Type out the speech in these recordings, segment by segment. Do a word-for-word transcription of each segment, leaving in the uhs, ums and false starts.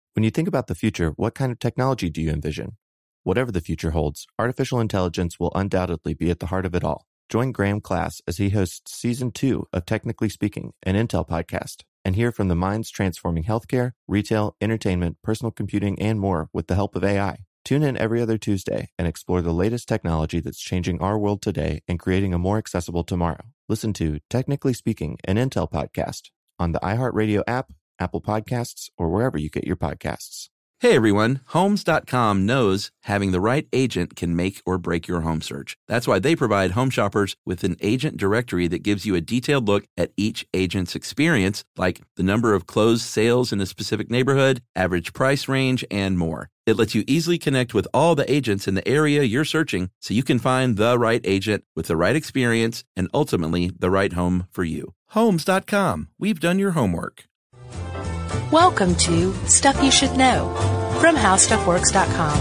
When you think about the future, what kind of technology do you envision? Whatever the future holds, artificial intelligence will undoubtedly be at the heart of it all. Join Graham Class as he hosts Season two of Technically Speaking, an Intel podcast, and hear from the minds transforming healthcare, retail, entertainment, personal computing, and more with the help of A I. Tune in every other Tuesday and explore the latest technology that's changing our world today and creating a more accessible tomorrow. Listen to Technically Speaking, an Intel podcast on the iHeartRadio app, Apple Podcasts, or wherever you get your podcasts. Hey everyone, Homes dot com knows having the right agent can make or break your home search. That's why they provide home shoppers with an agent directory that gives you a detailed look at each agent's experience, like the number of closed sales in a specific neighborhood, average price range, and more. It lets you easily connect with all the agents in the area you're searching so you can find the right agent with the right experience and ultimately the right home for you. Homes dot com. We've done your homework. Welcome to Stuff You Should Know from How Stuff Works dot com.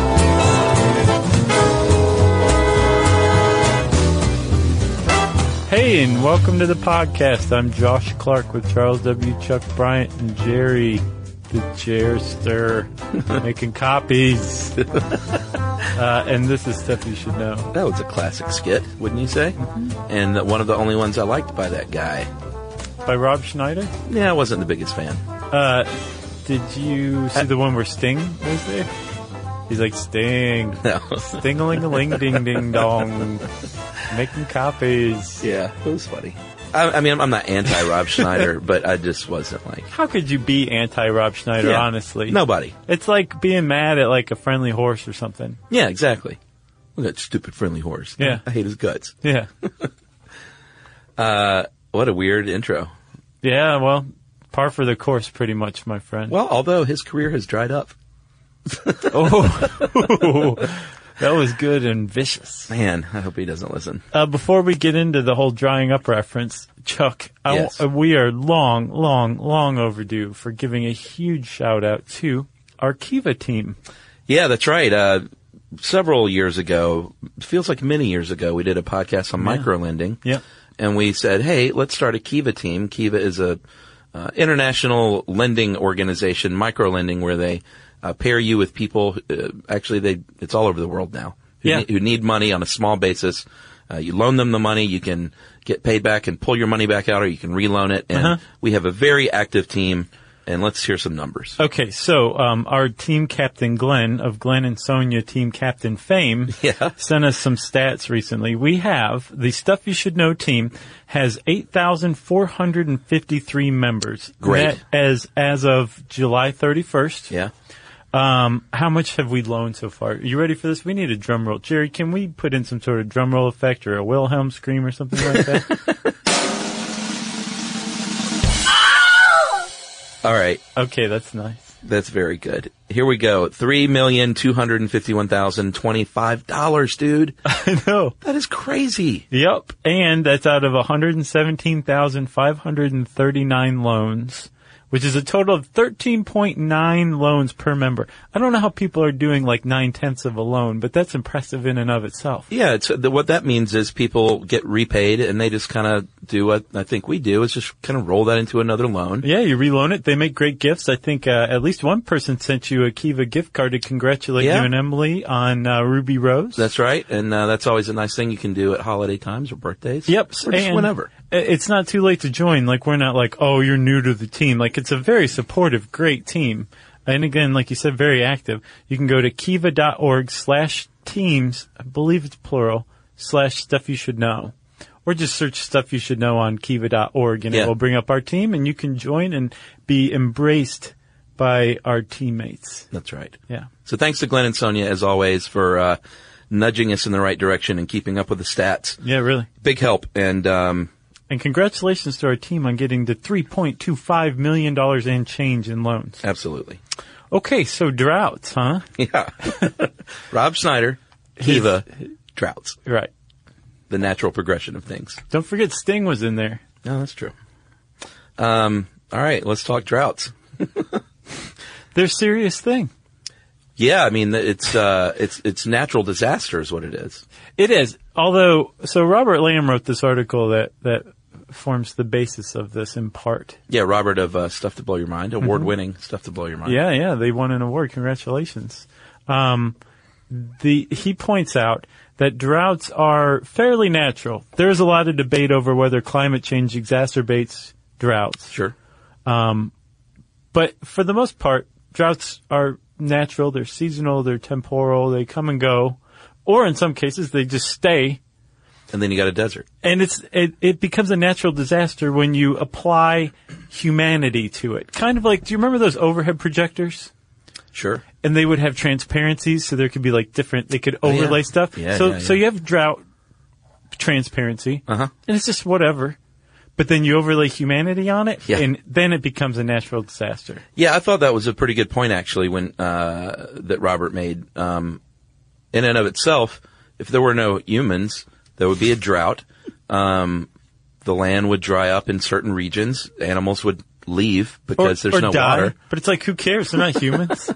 Hey, and welcome to the podcast. I'm Josh Clark with Charles W. Chuck Bryant and Jerry, the Jerster, making copies. Uh, and this is Stuff You Should Know. That was a classic skit, wouldn't you say? Mm-hmm. And one of the only ones I liked by that guy. By Rob Schneider? Yeah, I wasn't the biggest fan. Uh, did you see the one where Sting was there? He's like, Sting. No. Sting-a-ling-a-ling-ding-ding-dong. Making copies. Yeah, it was funny. I, I mean, I'm not anti-Rob Schneider, but I just wasn't like... How could you be anti-Rob Schneider, yeah, honestly? Nobody. It's like being mad at like a friendly horse or something. Yeah, exactly. Look at that stupid friendly horse. Yeah. I hate his guts. Yeah. uh, what a weird intro. Yeah, well... Par for the course, pretty much, my friend. Well, although his career has dried up. Oh, that was good and vicious. Man, I hope he doesn't listen. Uh, before we get into the whole drying up reference, Chuck, yes. I, we are long, long, long overdue for giving a huge shout out to our Kiva team. Yeah, that's right. Uh, several years ago, feels like many years ago, we did a podcast on yeah. microlending. Yeah. And we said, hey, let's start a Kiva team. Kiva is a Uh, international lending organization, microlending, where they uh, pair you with people. Uh, actually, they it's all over the world now. Who, yeah. need, who need money on a small basis. Uh, you loan them the money, you can get paid back and pull your money back out, or you can reloan it. And uh-huh. we have a very active team. And let's hear some numbers. Okay, so um, our team captain Glenn of Glenn and Sonia Team Captain fame yeah. sent us some stats recently. We have the Stuff You Should Know team has eight thousand four hundred fifty-three members. Great. That as as of July thirty-first. Yeah. Um, how much have we loaned so far? Are you ready for this? We need a drum roll. Jerry, can we put in some sort of drum roll effect or a Wilhelm scream or something like that? All right. Okay, that's nice. That's very good. Here we go. three million two hundred fifty-one thousand twenty-five dollars, dude. I know. That is crazy. Yep. And that's out of one hundred seventeen thousand five hundred thirty-nine loans, which is a total of thirteen point nine loans per member. I don't know how people are doing like nine-tenths of a loan, but that's impressive in and of itself. Yeah, it's, the, what that means is people get repaid and they just kind of do what I think we do, is just kind of roll that into another loan. Yeah, you reloan it. They make great gifts. I think uh, at least one person sent you a Kiva gift card to congratulate yeah. you and Emily on uh, Ruby Rose. That's right. And uh, that's always a nice thing you can do at holiday times or birthdays. Yep. Or just and whenever. It's not too late to join. Like, we're not like, oh, you're new to the team. Like, it's a very supportive, great team. And again, like you said, very active. You can go to kiva.org slash teams, I believe it's plural, slash stuff you should know. Or just search Stuff You Should Know on kiva dot org, and yeah. it will bring up our team, and you can join and be embraced by our teammates. That's right. Yeah. So thanks to Glenn and Sonia, as always, for uh nudging us in the right direction and keeping up with the stats. Yeah, really. Big help. And um and congratulations to our team on getting the three point two five million dollars and change in loans. Absolutely. Okay, so droughts, huh? Yeah. Rob Schneider, Kiva, droughts. Right. The natural progression of things. Don't forget Sting was in there. No, that's true. Um, all right, let's talk droughts. They're a serious thing. Yeah, I mean, it's, uh, it's, it's natural disaster is what it is. It is. Although, so Robert Lamb wrote this article that, that forms the basis of this in part. Yeah, Robert of uh, Stuff to Blow Your Mind, award-winning mm-hmm. Stuff to Blow Your Mind. Yeah, yeah, they won an award. Congratulations. Um, the he points out that droughts are fairly natural. There's a lot of debate over whether climate change exacerbates droughts. Sure. Um, but for the most part, droughts are natural. They're seasonal. They're temporal. They come and go. Or in some cases, they just stay. And then you got a desert. And it's it, it becomes a natural disaster when you apply humanity to it. Kind of like, do you remember those overhead projectors? Sure. And they would have transparencies, so there could be like different, they could overlay oh, yeah. stuff. Yeah, so yeah, yeah. so you have drought transparency, uh-huh. and it's just whatever. But then you overlay humanity on it, yeah. and then it becomes a natural disaster. Yeah, I thought that was a pretty good point, actually, when uh that Robert made. Um, in and of itself, if there were no humans, there would be a drought. Um, the land would dry up in certain regions. Animals would leave because or, there's or no die. water. But it's like, who cares? They're not humans.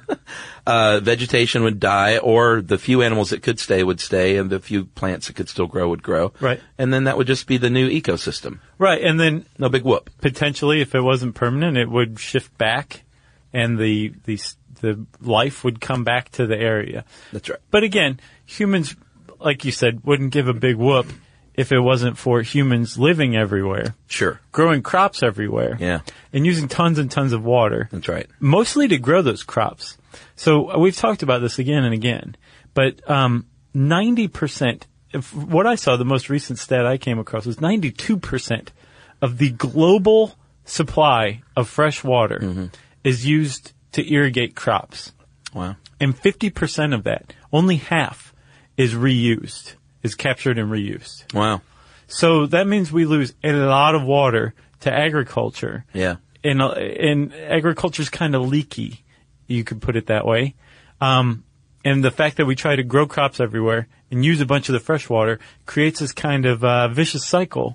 uh, vegetation would die, or the few animals that could stay would stay, and the few plants that could still grow would grow. Right. And then that would just be the new ecosystem. Right. And then no big whoop. Potentially, if it wasn't permanent, it would shift back, and the the the life would come back to the area. That's right. But again, humans, like you said, wouldn't give a big whoop if it wasn't for humans living everywhere. Sure. Growing crops everywhere. Yeah. And using tons and tons of water. That's right. Mostly to grow those crops. So uh, we've talked about this again and again. But um ninety percent, if, what I saw, the most recent stat I came across was ninety-two percent of the global supply of fresh water mm-hmm. is used to irrigate crops. Wow. And fifty percent of that, only half, is reused, is captured and reused. Wow. So that means we lose a lot of water to agriculture. Yeah. And, uh, and agriculture's kind of leaky, you could put it that way. Um, and the fact that we try to grow crops everywhere and use a bunch of the fresh water creates this kind of uh, vicious cycle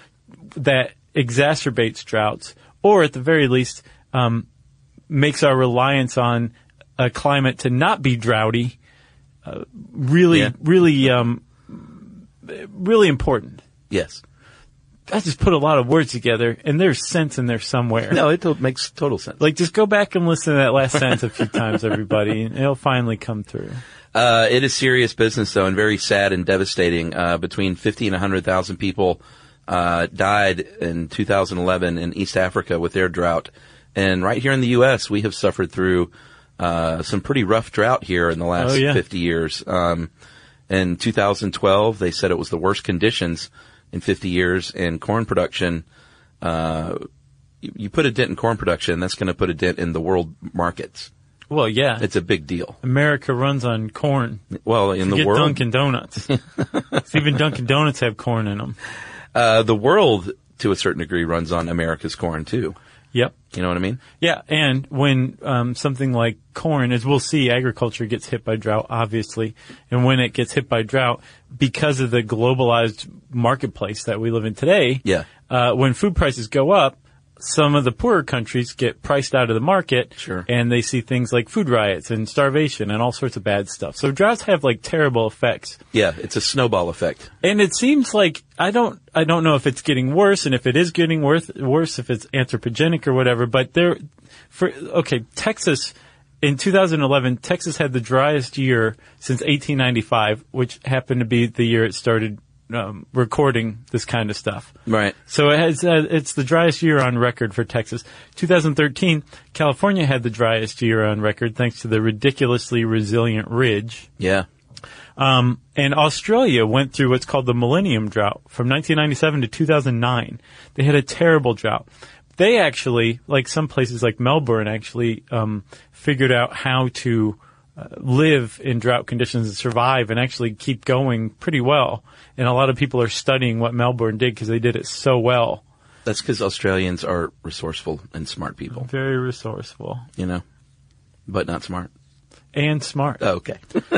that exacerbates droughts, or at the very least, um, makes our reliance on a climate to not be droughty uh, really, yeah. really, um, really important. Yes. I just put a lot of words together, and there's sense in there somewhere. No, it to- makes total sense. Like, just go back and listen to that last sentence a few times, everybody, and it'll finally come through. Uh, it is serious business, though, and very sad and devastating. Uh, between fifty and one hundred thousand people uh, died in two thousand eleven in East Africa with their drought. And right here in the U S, we have suffered through uh some pretty rough drought here in the last oh, yeah. fifty years. Um in two thousand twelve, they said it was the worst conditions in fifty years in corn production. Uh you, you put a dent in corn production, that's going to put a dent in the world markets. Well, yeah. It's a big deal. America runs on corn. Well, in the Forget world. Dunkin' Donuts. Even Dunkin' Donuts have corn in them. Uh the world, to a certain degree, runs on America's corn, too. Yep. You know what I mean? Yeah, and when um, something like corn, as we'll see, agriculture gets hit by drought, obviously. And when it gets hit by drought, because of the globalized marketplace that we live in today, yeah. uh, when food prices go up, some of the poorer countries get priced out of the market, sure. and they see things like food riots and starvation and all sorts of bad stuff. So droughts have like terrible effects. Yeah, it's a snowball effect. And it seems like, I don't, I don't know if it's getting worse, and if it is getting worse, worse if it's anthropogenic or whatever, but there, for, okay, Texas, in two thousand eleven, Texas had the driest year since eighteen ninety-five, which happened to be the year it started Um, recording this kind of stuff. Right. So it has, uh, it's the driest year on record for Texas. two thousand thirteen, California had the driest year on record thanks to the ridiculously resilient ridge. Yeah. Um, and Australia went through what's called the Millennium Drought from nineteen ninety-seven to two thousand nine. They had a terrible drought. They actually, like some places like Melbourne, actually um, figured out how to Uh, live in drought conditions and survive and actually keep going pretty well. And a lot of people are studying what Melbourne did because they did it so well. That's because Australians are resourceful and smart people. Very resourceful. You know, but not smart. And smart. Oh, okay.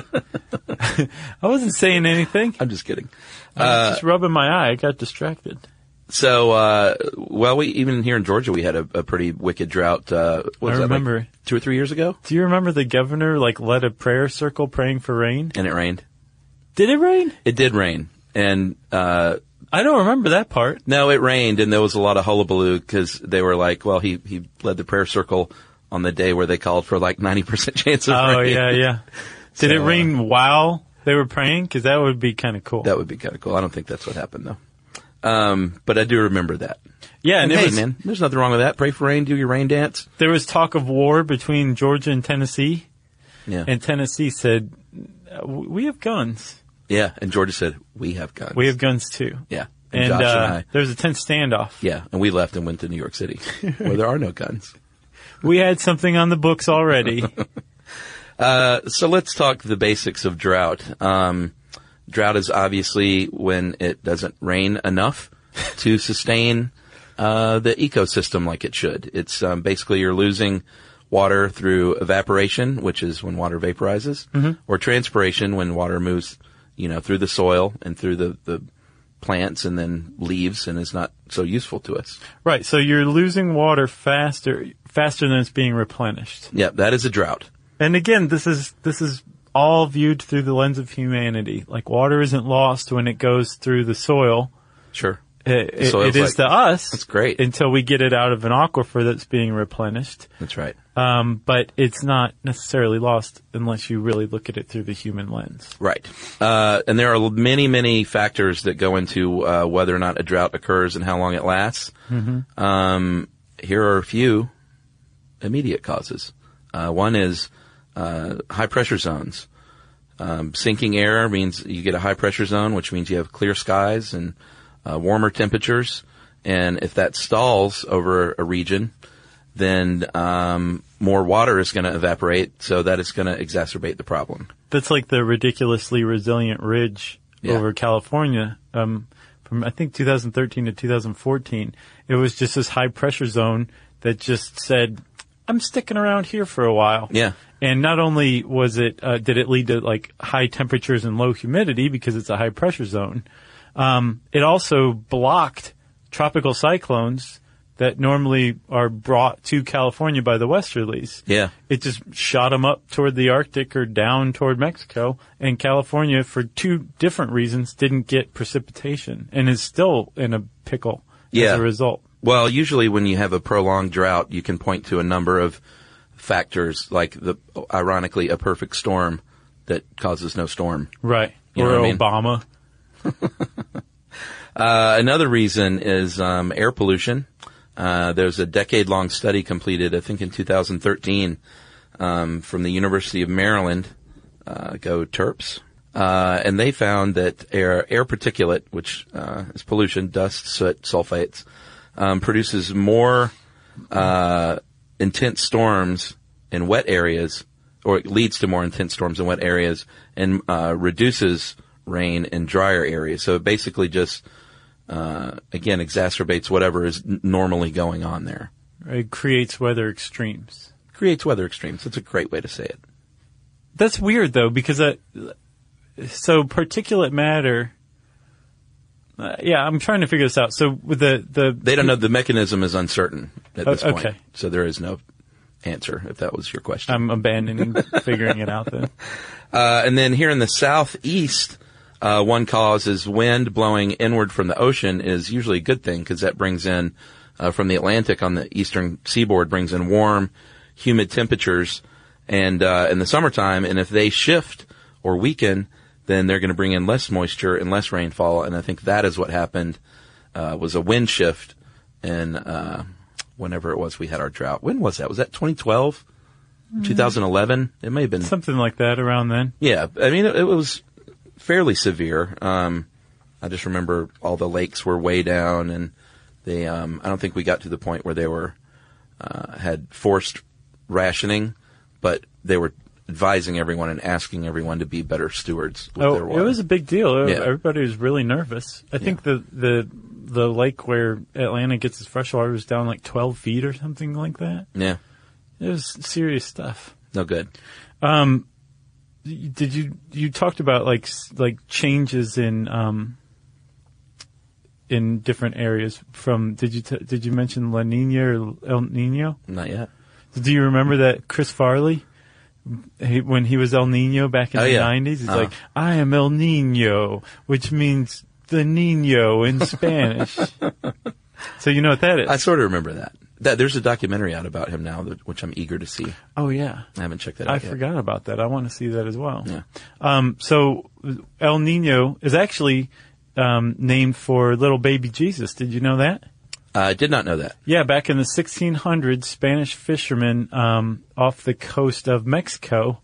I wasn't saying anything. I'm just kidding. I was Uh, just rubbing my eye. I got distracted. So, uh, well, we, even here in Georgia, we had a, a pretty wicked drought, uh, what was I that, remember. like two or three years ago? Do you remember the governor, like, led a prayer circle praying for rain? And it rained. Did it rain? It did rain. And, uh, I don't remember that part. No, it rained, and there was a lot of hullabaloo because they were like, well, he, he led the prayer circle on the day where they called for like ninety percent chance of Oh, rain. yeah, yeah. Did So, it rain while they were praying? Because that would be kind of cool. That would be kind of cool. I don't think that's what happened, though. Um, but I do remember that. yeah, and, And it hey, was, man, there's nothing wrong with that. Pray for rain, do your rain dance. there was talk of war between Georgia and Tennessee, Yeah. and Tennessee said, we have guns. yeah, and Georgia said, we have guns. We have guns, too. Yeah. And, And, Josh uh, and I. there was a tense standoff. Yeah, and we left and went to New York City, where there are no guns. We had something on the books already. Uh, so let's talk the basics of drought. Um, drought is obviously when it doesn't rain enough to sustain uh, the ecosystem like it should. It's um, basically you're losing water through evaporation, which is when water vaporizes, mm-hmm. or transpiration when water moves, you know, through the soil and through the, the plants and then leaves and is not so useful to us. Right, so you're losing water faster faster than it's being replenished. Yeah, that is a drought. And again, this is this is all viewed through the lens of humanity. Like, water isn't lost when it goes through the soil. Sure. It, it, soil's it is like- to us. That's great. Until we get it out of an aquifer that's being replenished. That's right. Um, but it's not necessarily lost unless you really look at it through the human lens. Right. Uh, and there are many, many factors that go into uh, whether or not a drought occurs and how long it lasts. Mm-hmm. Um, here are a few immediate causes. Uh, one is uh, high pressure zones. Um, sinking air means you get a high pressure zone, which means you have clear skies and uh, warmer temperatures. And if that stalls over a region, then um, more water is going to evaporate, so that is going to exacerbate the problem. That's like the ridiculously resilient ridge Yeah. over California. Um, from I think two thousand thirteen to two thousand fourteen, it was just this high pressure zone that just said, "I'm sticking around here for a while." Yeah. And not only was it uh, did it lead to like high temperatures and low humidity because it's a high pressure zone, um, it also blocked tropical cyclones that normally are brought to California by the westerlies. Yeah. It just shot them up toward the Arctic or down toward Mexico, and California, for two different reasons, didn't get precipitation and is still in a pickle Yeah. as a result. Well, usually when you have a prolonged drought, you can point to a number of factors, like the, ironically, a perfect storm that causes no storm. Right. You or know what I mean? Obama. Uh, another reason is um, air pollution. Uh, there's a decade-long study completed, I think in two thousand thirteen, um, from the University of Maryland, uh, go Terps, uh, and they found that air, air particulate, which uh, is pollution, dust, soot, sulfates, um, produces more uh, intense storms in wet areas, or it leads to more intense storms in wet areas, and uh, reduces rain in drier areas. So it basically just Uh, again, exacerbates whatever is n- normally going on there. It creates weather extremes. Creates weather extremes. That's a great way to say it. That's weird, though, because uh, so particulate matter. Uh, yeah, I'm trying to figure this out. So with the the They don't know. The mechanism is uncertain at this Oh, point. okay. So there is no answer, if that was your question. I'm abandoning figuring it out then. Uh, and then here in the southeast, uh, one cause is wind blowing inward from the ocean is usually a good thing because that brings in, uh, from the Atlantic on the eastern seaboard, brings in warm, humid temperatures and, uh, in the summertime. And if they shift or weaken, then they're going to bring in less moisture and less rainfall. And I think that is what happened, uh, was a wind shift in, uh, whenever it was we had our drought. When was that? Was that twenty twelve? twenty eleven? It may have been. Something like that around then. Yeah. I mean, it, it was fairly severe. Um, I just remember all the lakes were way down and they, um, I don't think we got to the point where they were, uh, had forced rationing, but they were advising everyone and asking everyone to be better stewards with their Oh, water. it was a big deal. Yeah. Everybody was really nervous. I think the, the the lake where Atlanta gets its fresh water was down like twelve feet or something like that. Yeah. It was serious stuff. No good. Um, did you you talked about like s- like changes in um in different areas from? Did you t- did you mention La Nina or El Nino? Not yet. Do you remember that Chris Farley? He, when he was El Nino back in Oh, the yeah. nineties, he's Uh-huh. like, I am El Nino, which means the Nino in Spanish. So you know what that is? I sort of remember that. That there's a documentary out about him now, that, which I'm eager to see. Oh yeah, I haven't checked that out I yet. forgot about that. I want to see that as well. Yeah. Um, so El Nino is actually um, named for little baby Jesus. Did you know that? I did not know that. Yeah, back in the sixteen hundreds, Spanish fishermen um, off the coast of Mexico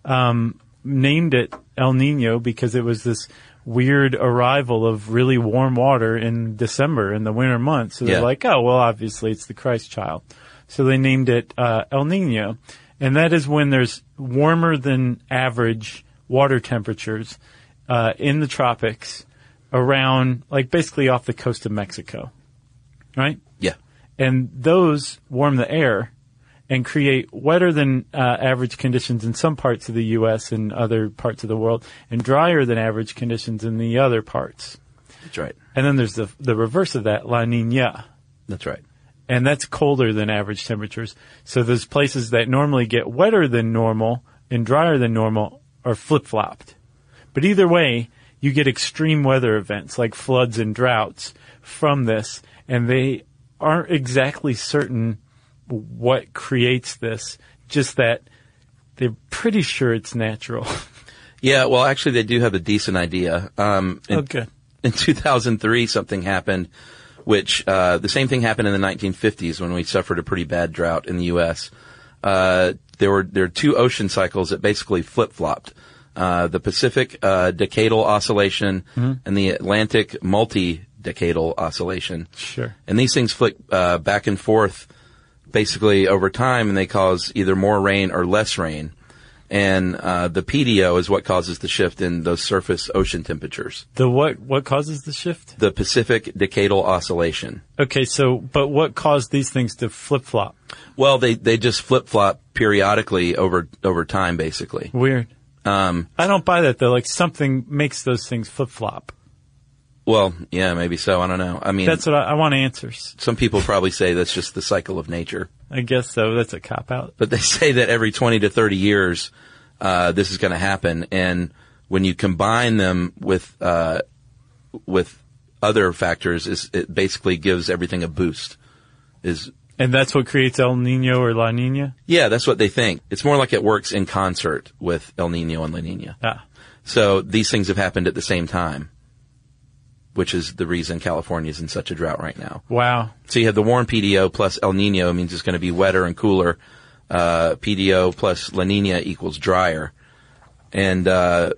um, named it El Nino because it was this weird arrival of really warm water in December in the winter months. So they're Yeah. like, oh, well, obviously it's the Christ child. So they named it uh, El Nino. And that is when there's warmer than average water temperatures uh, in the tropics around, like basically off the coast of Mexico. Right? Yeah. And those warm the air and create wetter than uh, average conditions in some parts of the U S and other parts of the world, and drier than average conditions in the other parts. That's right. And then there's the the reverse of that, La Niña. That's right. And that's colder than average temperatures. So those places that normally get wetter than normal and drier than normal are flip-flopped. But either way, you get extreme weather events like floods and droughts from this, and they aren't exactly certain what creates this, just that they're pretty sure it's natural. Yeah, well, actually, they do have a decent idea. Um, in, Okay. In two thousand three, something happened, which uh, the same thing happened in the nineteen fifties when we suffered a pretty bad drought in the U S. Uh, there were there were two ocean cycles that basically flip-flopped. Uh, the Pacific uh, decadal oscillation mm-hmm. and the Atlantic multi-decadal oscillation. Sure. And these things flick uh, back and forth basically over time, and they cause either more rain or less rain. And uh, the P D O is what causes the shift in those surface ocean temperatures. The what what causes the shift? The Pacific decadal oscillation. Okay, so but what caused these things to flip-flop? Well, they they just flip-flop periodically over over time, basically. Weird. Um, I don't buy that though. Like something makes those things flip-flop. Well, yeah, maybe so. I don't know. I mean, That's what I, I want answers. some people probably say that's just the cycle of nature. I guess so. That's a cop-out. But they say that every twenty to thirty years, uh, this is going to happen. And when you combine them with, uh, with other factors, is, it basically gives everything a boost. Is, And that's what creates El Nino or La Nina? yeah, that's what they think. It's more like it works in concert with El Nino and La Nina. Ah. So these things have happened at the same time, which is the reason California is in such a drought right now. Wow. So you have the warm P D O plus El Nino means it's going to be wetter and cooler. Uh, P D O plus La Nina equals drier. And, uh,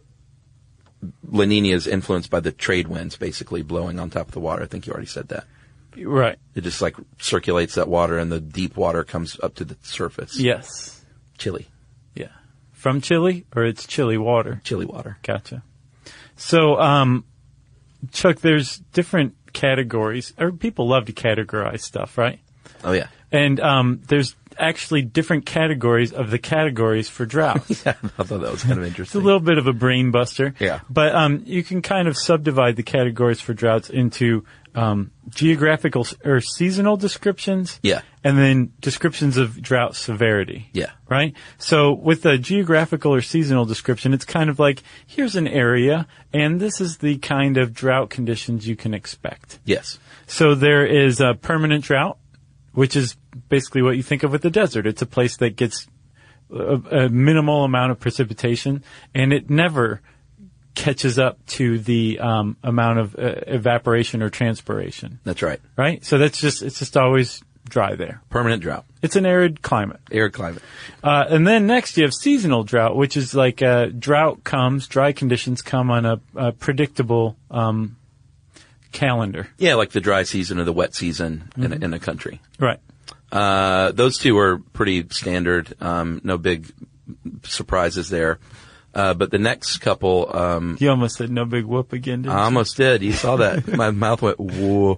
La Nina is influenced by the trade winds basically blowing on top of the water. I think you already said that. Right. It just like circulates that water and the deep water comes up to the surface. Yes. Chilly. Yeah. From Chile, or it's chilly water? Chilly water. Gotcha. So, um, Chuck, there's different categories, or people love to categorize stuff, right? Oh, yeah. And um, there's actually different categories of the categories for droughts. Yeah, I thought that was kind of It's a interesting. little bit of a brain buster. Yeah. But um, you can kind of subdivide the categories for droughts into um, geographical s- or seasonal descriptions. Yeah. And then descriptions of drought severity. Yeah. Right? So with a geographical or seasonal description, it's kind of like, here's an area, and this is the kind of drought conditions you can expect. Yes. So there is a permanent drought, which is basically what you think of with the desert. It's a place that gets a, a minimal amount of precipitation, and it never catches up to the um, amount of uh, evaporation or transpiration. That's right. Right? So that's just, it's just always dry there. Permanent drought. It's an arid climate. Arid climate. Uh, and then next you have seasonal drought, which is like uh, drought comes, dry conditions come on a, a predictable um, calendar. Yeah, like the dry season or the wet season Mm-hmm. in, a, in a country. Right. Uh, those two are pretty standard. Um, no big surprises there. Uh, but the next couple, um, You almost said no big whoop again, didn't I you? almost did. You saw that. My mouth went, whoa.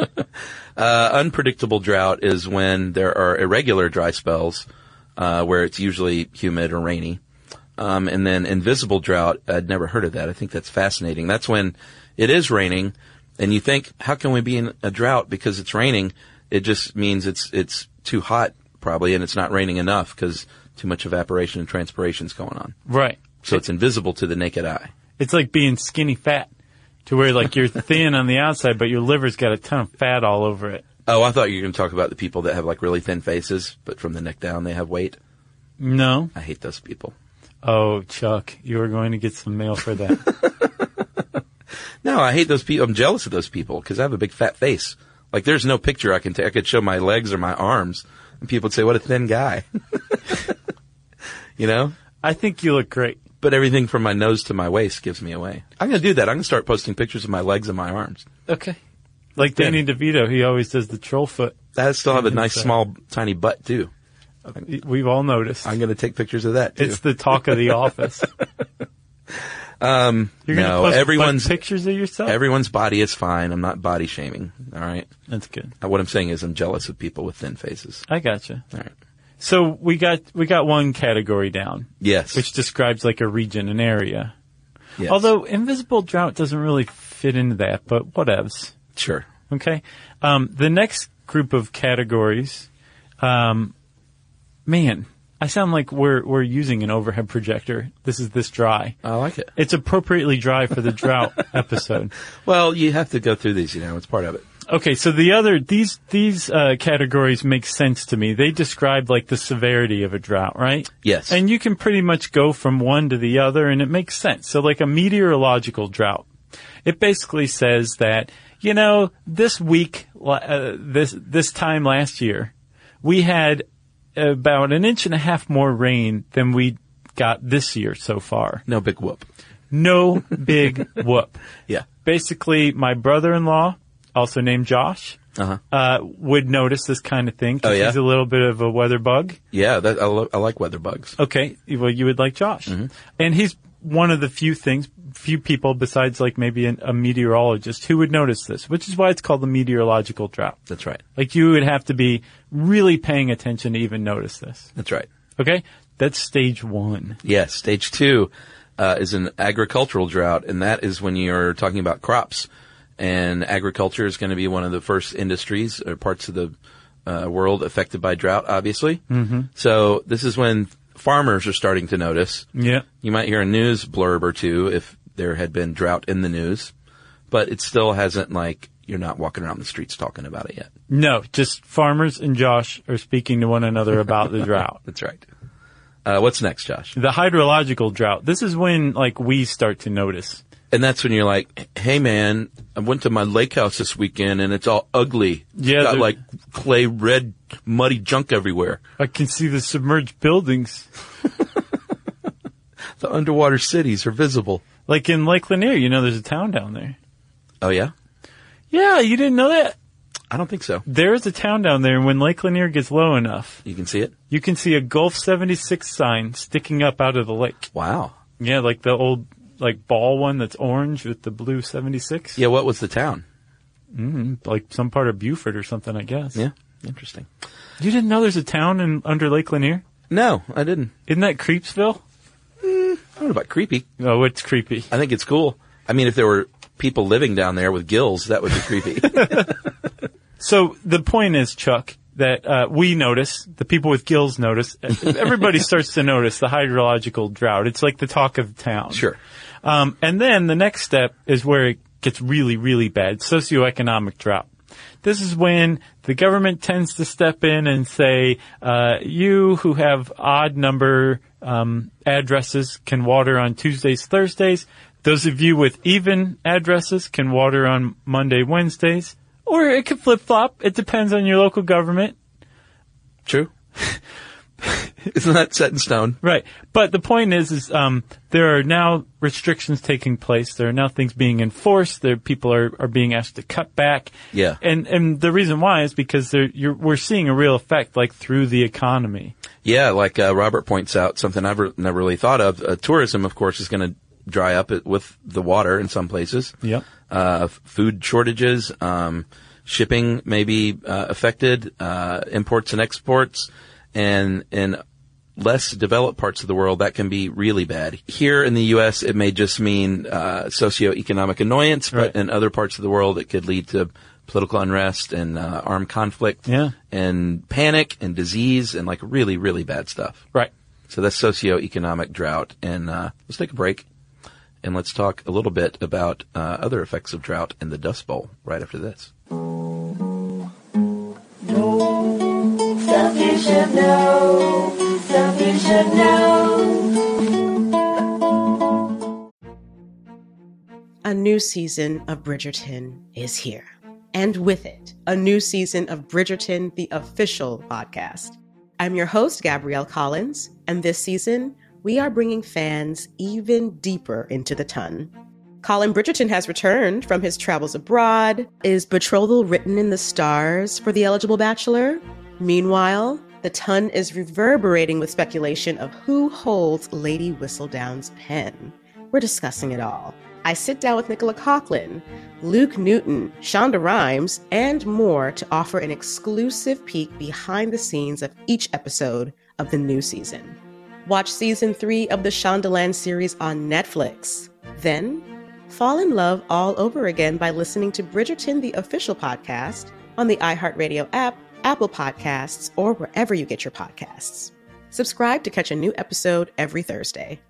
uh, unpredictable drought is when there are irregular dry spells, uh, where it's usually humid or rainy. Um, and then invisible drought, I'd never heard of that. I think that's fascinating. That's when it is raining and you think, how can we be in a drought because it's raining? It just means it's, it's too hot probably and it's not raining enough because too much evaporation and transpiration is going on. Right. So it's invisible to the naked eye. It's like being skinny fat. To where, like, you're thin on the outside, but your liver's got a ton of fat all over it. Oh, I thought you were going to talk about the people that have, like, really thin faces, but from the neck down they have weight. No. I hate those people. Oh, Chuck, you are going to get some mail for that. No, I hate those people. I'm jealous of those people because I have a big fat face. Like, there's no picture I can take. I could show my legs or my arms, and people would say, what a thin guy. You know? I think you look great. But everything from my nose to my waist gives me away. I'm going to do that. I'm going to start posting pictures of my legs and my arms. Okay. Like Danny DeVito, he always does the troll foot. I still have a nice, so. small, tiny butt, too. We've all noticed. I'm going to take pictures of that, too. It's the talk of the office. um, You're going to no, post everyone's, pictures of yourself? Everyone's body is fine. I'm not body shaming. All right? That's good. Uh, What I'm saying is I'm jealous of people with thin faces. I gotcha. All right. So we got we got one category down. Yes. Which describes like a region, an area. Yes. Although invisible drought doesn't really fit into that, but whatevs. Sure. Okay. Um, the next group of categories, um, man, I sound like we're we're using an overhead projector. This is this dry. I like it. It's appropriately dry for the drought episode. Well, you have to go through these, you know, it's part of it. Okay, so the other, these, these, uh, categories make sense to me. They describe like the severity of a drought, right? Yes. And you can pretty much go from one to the other and it makes sense. So like a meteorological drought, it basically says that, you know, this week, uh, this, this time last year, we had about an inch and a half more rain than we got this year so far. No big whoop. No big whoop. Yeah. Basically, my brother-in-law, also named Josh, Uh-huh. uh, would notice this kind of thing. 'Cause Oh, yeah? He's a little bit of a weather bug. Yeah, that, I, lo- I like weather bugs. Okay. Well, you would like Josh. Mm-hmm. And he's one of the few things, few people besides like maybe an, a meteorologist who would notice this, which is why it's called the meteorological drought. That's right. Like you would have to be really paying attention to even notice this. That's right. Okay? That's stage one. Yes, stage two uh, is an agricultural drought, and that is when you're talking about crops. And agriculture is going to be one of the first industries or parts of the uh, world affected by drought, obviously. Mm-hmm. So this is when farmers are starting to notice. Yeah. You might hear a news blurb or two if there had been drought in the news, but it still hasn't, like, you're not walking around the streets talking about it yet. No, just farmers and Josh are speaking to one another about the drought. That's right. Uh, what's next, Josh? The hydrological drought. This is when, like, we start to notice. And that's when you're like, hey man, I went to my lake house this weekend and it's all ugly. Yeah, It's got they're- like clay, red, muddy junk everywhere. I can see the submerged buildings. The underwater cities are visible. Like in Lake Lanier, you know, there's a town down there. Oh yeah? Yeah, you didn't know that? I don't think so. There is a town down there, and when Lake Lanier gets low enough, You can see it? you can see a Gulf seventy-six sign sticking up out of the lake. Wow. Yeah, like the old, like, ball one that's orange with the blue seventy-six. Yeah, what was the town? Mm, like some part of Beaufort or something, I guess. Yeah, interesting. You didn't know there's a town in under Lake Lanier? No, I didn't. Isn't that Creepsville? I don't know about creepy. Oh, it's creepy. I think it's cool. I mean, if there were people living down there with gills, that would be creepy. So the point is, Chuck, that uh, we notice, the people with gills notice, everybody starts to notice the hydrological drought. It's like the talk of the town. Sure. Um, and then the next step is where it gets really, really bad, socioeconomic drought. This is when the government tends to step in and say, uh, you who have odd number um, addresses can water on Tuesdays, Thursdays. Those of you with even addresses can water on Monday, Wednesdays. Or it could flip-flop. It depends on your local government. True. Isn't that set in stone? Right. But the point is, is um, there are now restrictions taking place. There are now things being enforced. There, people are, are being asked to cut back. Yeah. And and the reason why is because there, you're, we're seeing a real effect, like, through the economy. Yeah, like uh, Robert points out, something I've re- never really thought of. Uh, tourism, of course, is going to dry up with the water in some places. Yep. Uh, f- food shortages, um, shipping may be uh, affected, uh, imports and exports, and in less developed parts of the world, that can be really bad. Here in the U S, it may just mean uh, socioeconomic annoyance, but Right. in other parts of the world, it could lead to political unrest and uh, armed conflict, Yeah. and panic and disease and like really, really bad stuff. Right. So that's socioeconomic drought. And uh, let's take a break. and let's talk a little bit about uh, other effects of drought in the Dust Bowl right after this. Stuff you should know, stuff you should know. A new season of Bridgerton is here. And with it, a new season of Bridgerton, the official podcast. I'm your host, Gabrielle Collins, and this season, we are bringing fans even deeper into the ton. Colin Bridgerton has returned from his travels abroad. Is betrothal written in the stars for the eligible bachelor? Meanwhile, the ton is reverberating with speculation of who holds Lady Whistledown's pen. We're discussing it all. I sit down with Nicola Coughlan, Luke Newton, Shonda Rhimes, and more to offer an exclusive peek behind the scenes of each episode of the new season. Watch season three of the Shondaland series on Netflix. Then, fall in love all over again by listening to Bridgerton, the official podcast, on the iHeartRadio app, Apple Podcasts, or wherever you get your podcasts. Subscribe to catch a new episode every Thursday.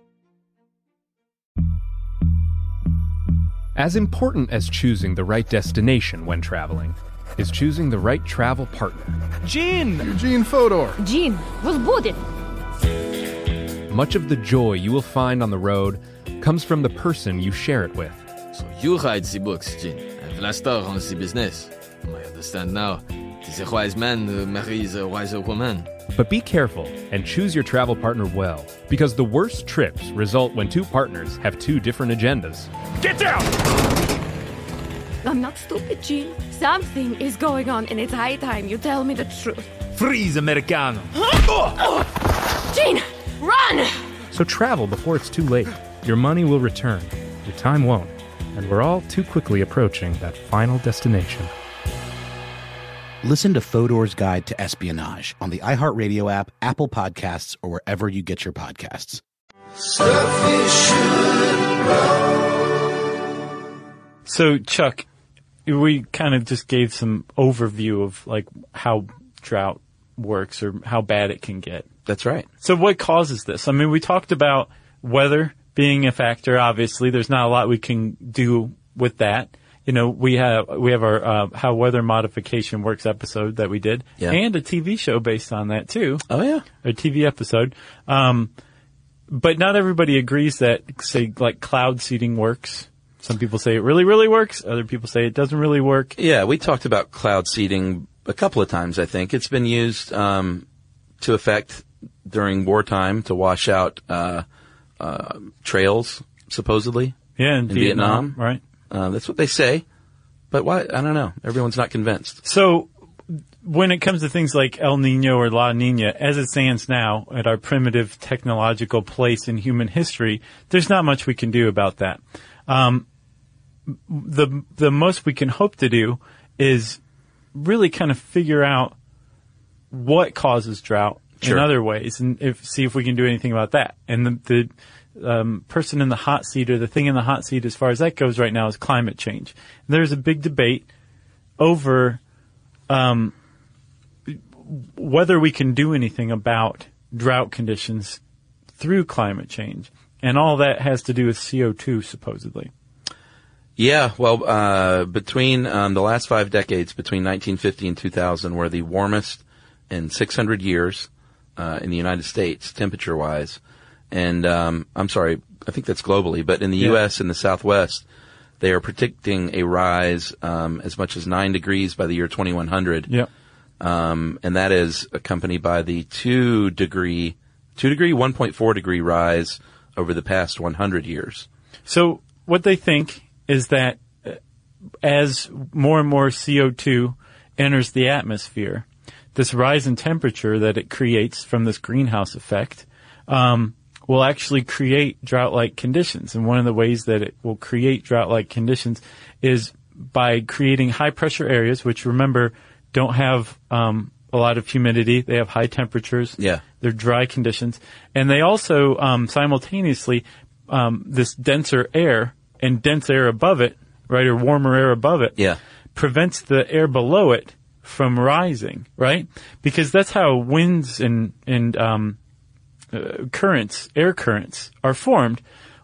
As important as choosing the right destination when traveling is choosing the right travel partner. Gene! Eugene Fodor. Gene, возбудит. Much of the joy you will find on the road comes from the person you share it with. So you write the books, Gene, and Vlastar runs the business. I understand now. It is a wise man who marries a wiser woman. But be careful and choose your travel partner well, because the worst trips result when two partners have two different agendas. Get down! I'm not stupid, Gene. Something is going on, and it's high time you tell me the truth. Freeze, Americano! Gene, run! So travel before it's too late. Your money will return, your time won't, and we're all too quickly approaching that final destination. Listen to Fodor's Guide to Espionage on the iHeartRadio app, Apple Podcasts, or wherever you get your podcasts. Stuff you should know. So, Chuck, we kind of just gave some overview of like how drought works or how bad it can get. That's right. So what causes this? I mean, we talked about weather being a factor. Obviously, there's not a lot we can do with that. You know, we have we have our uh, How Weather Modification Works episode that we did, yeah. and a T V show based on that too. Oh yeah, a T V episode. Um, but not everybody agrees that, say, like cloud seeding works. Some people say it really, really works. Other people say it doesn't really work. Yeah, we talked about cloud seeding a couple of times. I think it's been used um, to effect during wartime to wash out uh, uh, trails, supposedly. Yeah, in, in Vietnam, Vietnam, right? Uh, that's what they say, but why? I don't know. Everyone's not convinced. So, when it comes to things like El Nino or La Nina, as it stands now, at our primitive technological place in human history, there's not much we can do about that. Um, the the most we can hope to do is really kind of figure out what causes drought sure. in other ways, and if, see if we can do anything about that. And the, the Um, person in the hot seat, or the thing in the hot seat as far as that goes right now, is climate change. There's a big debate over um, whether we can do anything about drought conditions through climate change. And all that has to do with C O two, supposedly. Yeah, well, uh, between um, the last five decades, between nineteen fifty and two thousand, were the warmest in six hundred years uh, in the United States, temperature-wise. And, um, I'm sorry, I think that's globally, but in the yeah. U S and the Southwest, they are predicting a rise, um, as much as nine degrees by the year twenty-one hundred. Yeah. Um, and that is accompanied by the two degree, two degree, one point four degree rise over the past one hundred years. So what they think is that as more and more C O two enters the atmosphere, this rise in temperature that it creates from this greenhouse effect, um, will actually create drought-like conditions. And one of the ways that it will create drought-like conditions is by creating high-pressure areas, which, remember, don't have um, a lot of humidity. They have high temperatures. Yeah. They're dry conditions. And they also, um, simultaneously, um, this denser air and dense air above it, right, or warmer air above it, yeah. prevents the air below it from rising, right? Because that's how winds and, and um, uh, currents, air currents, are formed.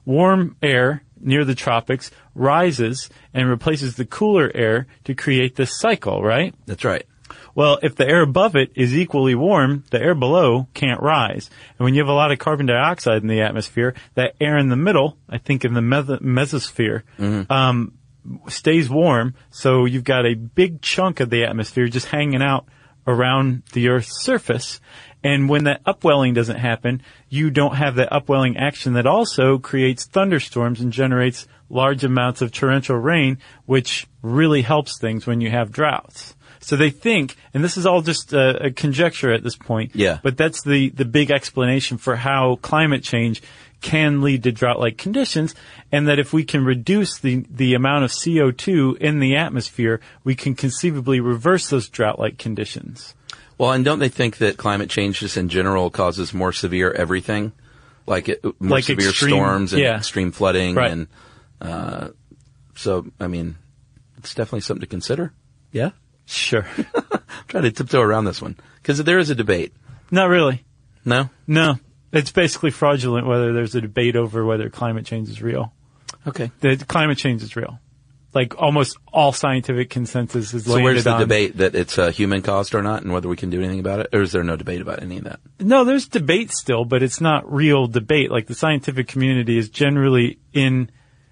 warm air near the tropics rises and replaces the cooler air to create this cycle, right? That's right. Well, if the air above it is equally warm, the air below can't rise. And when you have a lot of carbon dioxide in the atmosphere, that air in the middle, I think in the meso- mesosphere, mm-hmm. um, stays warm. So you've got a big chunk of the atmosphere just hanging out around the Earth's surface. And when that upwelling doesn't happen, you don't have that upwelling action that also creates thunderstorms and generates large amounts of torrential rain, which really helps things when you have droughts. So they think, and this is all just a, a conjecture at this point, yeah. but that's the, the big explanation for how climate change can lead to drought-like conditions, and that if we can reduce the, the amount of C O two in the atmosphere, we can conceivably reverse those drought-like conditions. Well, and don't they think that climate change just in general causes more severe everything? Like it, more like severe extreme, storms and yeah. extreme flooding. Right. And uh, so, I mean, it's definitely something to consider. Yeah? Sure. I'm trying to tiptoe around this one. Because there is a debate. Not really. No? No. It's basically fraudulent whether there's a debate over whether climate change is real. Okay. The climate change is real. Like almost all scientific consensus is so landed on. So where's the debate that it's uh, human caused or not, and whether we can do anything about it? Or is there no debate about any of that? No, there's debate still, but it's not real debate. Like the scientific community is generally in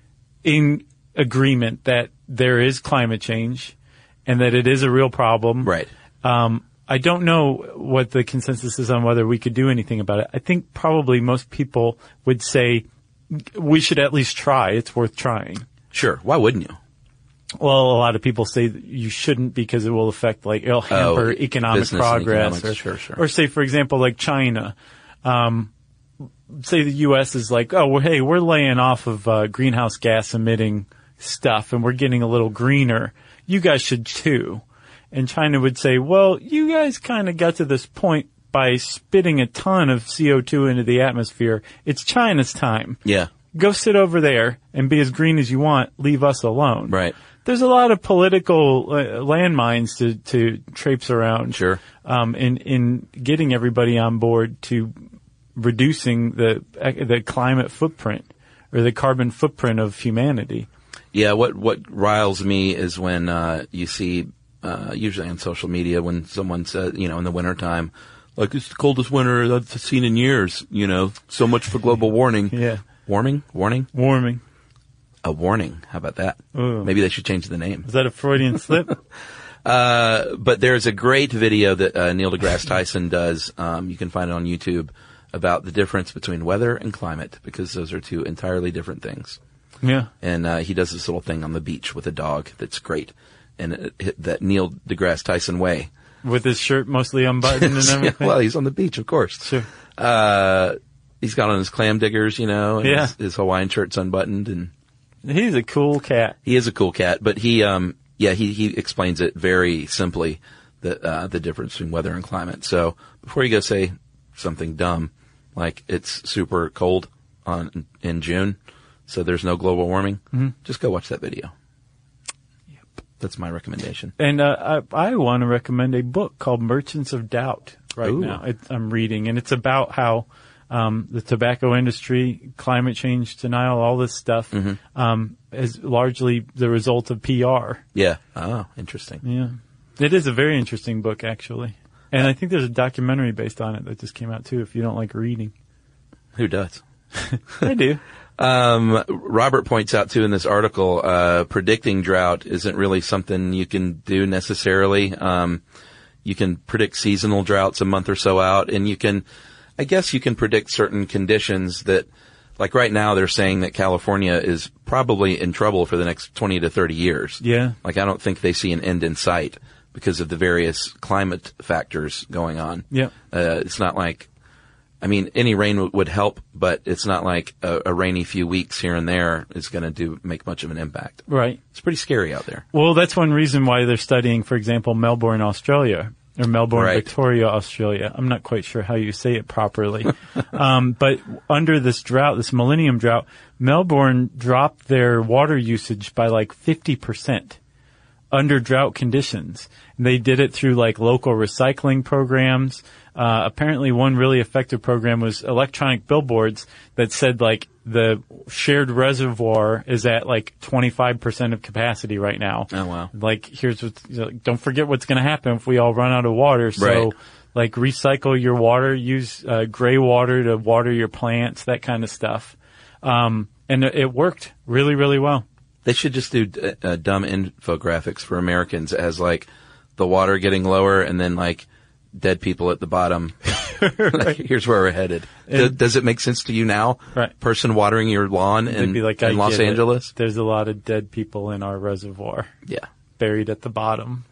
in agreement that there is climate change and that it is a real problem. Right. Um, I don't know what the consensus is on whether we could do anything about it. I think probably most people would say we should at least try. It's worth trying. Sure. Why wouldn't you? Well, a lot of people say that you shouldn't because it will affect, like, it'll hamper oh, economic progress. Or, sure, sure. or say, for example, like China. Um, say the U S is like, oh, well, hey, we're laying off of uh, greenhouse gas emitting stuff and we're getting a little greener. You guys should too. And China would say, well, you guys kind of got to this point by spitting a ton of C O two into the atmosphere. It's China's time. Yeah. Go sit over there and be as green as you want. Leave us alone. Right. There's a lot of political uh, landmines to, to traipse around. Sure. Um, in, in getting everybody on board to reducing the, the climate footprint or the carbon footprint of humanity. Yeah. What, what riles me is when, uh, you see, uh, usually on social media when someone says, you know, in the wintertime, like, it's the coldest winter I've seen in years, you know, so much for global warming. Yeah. Warming? Warning? Warming. A warning. How about that? Ooh. Maybe they should change the name. Is that a Freudian slip? uh, but there's a great video that uh, Neil deGrasse Tyson does. Um, you can find it on YouTube about the difference between weather and climate because those are two entirely different things. Yeah. And uh, he does this little thing on the beach with a dog that's great. And it, it, that Neil deGrasse Tyson way. With his shirt mostly unbuttoned and everything? Yeah, well, he's on the beach, of course. Sure. Uh, he's got on his clam diggers, you know, and yeah. his, his Hawaiian shirt's unbuttoned and... He's a cool cat. He is a cool cat, but he, um, yeah, he, he explains it very simply, the, uh, the difference between weather and climate. So before you go say something dumb, like it's super cold on, in June, so there's no global warming, mm-hmm. just go watch that video. Yep. That's my recommendation. And, uh, I, I want to recommend a book called Merchants of Doubt right Ooh. now. It, I'm reading, and it's about how, Um, the tobacco industry, climate change denial, all this stuff, mm-hmm. um, is largely the result of P R. Yeah. Oh, interesting. Yeah. It is a very interesting book, actually. And I think there's a documentary based on it that just came out, too, if you don't like reading. Who does? I do. Um, Robert points out, too, in this article, uh, predicting drought isn't really something you can do necessarily. Um, you can predict seasonal droughts a month or so out, and you can... I guess you can predict certain conditions that, like right now, they're saying that California is probably in trouble for the next twenty to thirty years. Yeah. Like I don't think they see an end in sight because of the various climate factors going on. Yeah. Uh, it's not like, I mean, any rain w- would help, but it's not like a, a rainy few weeks here and there is going to do, make much of an impact. Right. It's pretty scary out there. Well, that's one reason why they're studying, for example, Melbourne, Australia. Or Melbourne, right. Victoria, Australia. I'm not quite sure how you say it properly. um, but under this drought, this millennium drought, Melbourne dropped their water usage by like fifty percent under drought conditions. And they did it through like local recycling programs. Uh, apparently one really effective program was electronic billboards that said like, the shared reservoir is at like twenty-five percent of capacity right now. Oh, wow. Like, here's what, don't forget what's going to happen if we all run out of water. So, Right. like, recycle your water, use uh, gray water to water your plants, that kind of stuff. Um, and it, it worked really, really well. They should just do uh, dumb infographics for Americans as like the water getting lower and then like dead people at the bottom. Like, here's where we're headed. Do, does it make sense to you now? Right. Person watering your lawn in, They'd be like, in I Los get it. Angeles? There's a lot of dead people in our reservoir. Yeah. Buried at the bottom.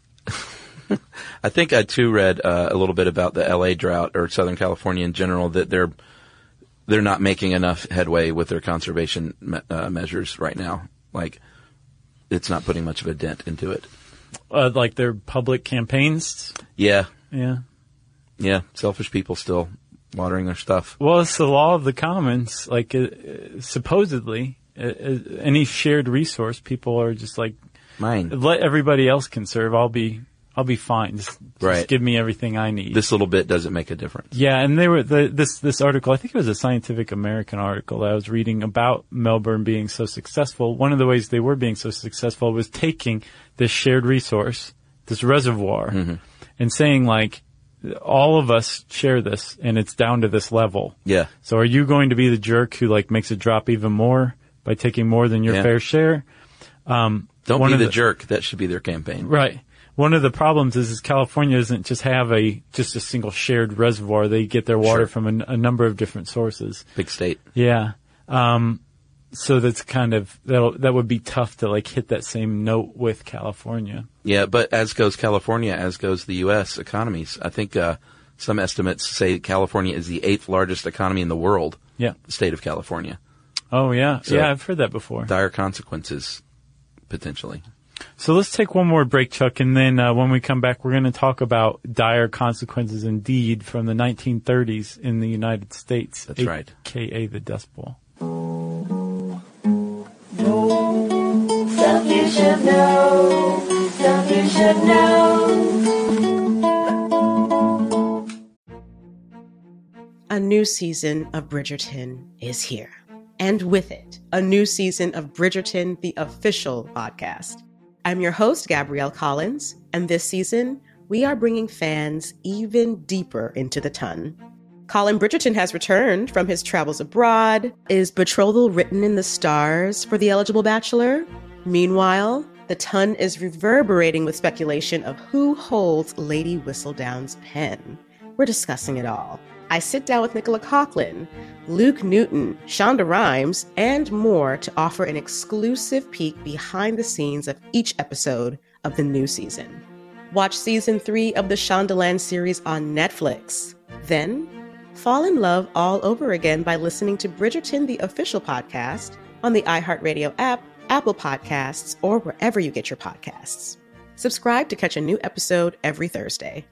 I think I too read uh, a little bit about the L A drought or Southern California in general, that they're they're not making enough headway with their conservation me- uh, measures right now. Like, it's not putting much of a dent into it. Uh, like their public campaigns. Yeah. Yeah. Yeah. Selfish people still watering their stuff. Well, it's the law of the commons. Like, uh, supposedly, uh, uh, any shared resource, people are just like, mine. Let everybody else conserve. I'll be, I'll be fine. Just, just Right. give me everything I need. This little bit doesn't make a difference. Yeah, and they were the, this this article. I think it was a Scientific American article that I was reading about Melbourne being so successful. One of the ways they were being so successful was taking this shared resource, this reservoir, Mm-hmm. and saying like, all of us share this, and it's down to this level. Yeah. So are you going to be the jerk who like makes it drop even more by taking more than your Yeah. fair share? Um, Don't one be of the, jerk. That should be their campaign. Right. One of the problems is, is California doesn't just have a just a single shared reservoir. They get their water Sure. from a, a number of different sources. Big state. Yeah. Um, so that's kind of that. That would be tough to like hit that same note with California. Yeah, but as goes California, as goes the U S economies. I think uh, some estimates say California is the eighth largest economy in the world. Yeah. The state of California. Oh yeah, So, yeah. I've heard that before. Dire consequences, potentially. So let's take one more break, Chuck, and then uh, when we come back, we're going to talk about dire consequences indeed from the nineteen thirties in the United States. That's right. A K A the Dust Bowl. Stuff you should know. Stuff you should know. A new season of Bridgerton is here. And with it, a new season of Bridgerton, the official podcast. I'm your host, Gabrielle Collins, and this season, we are bringing fans even deeper into the ton. Colin Bridgerton has returned from his travels abroad. Is betrothal written in the stars for the eligible bachelor? Meanwhile, the ton is reverberating with speculation of who holds Lady Whistledown's pen. We're discussing it all. I sit down with Nicola Coughlan, Luke Newton, Shonda Rhimes, and more to offer an exclusive peek behind the scenes of each episode of the new season. Watch season three of the Shondaland series on Netflix. Then, fall in love all over again by listening to Bridgerton, the official podcast, on the iHeartRadio app, Apple Podcasts, or wherever you get your podcasts. Subscribe to catch a new episode every Thursday.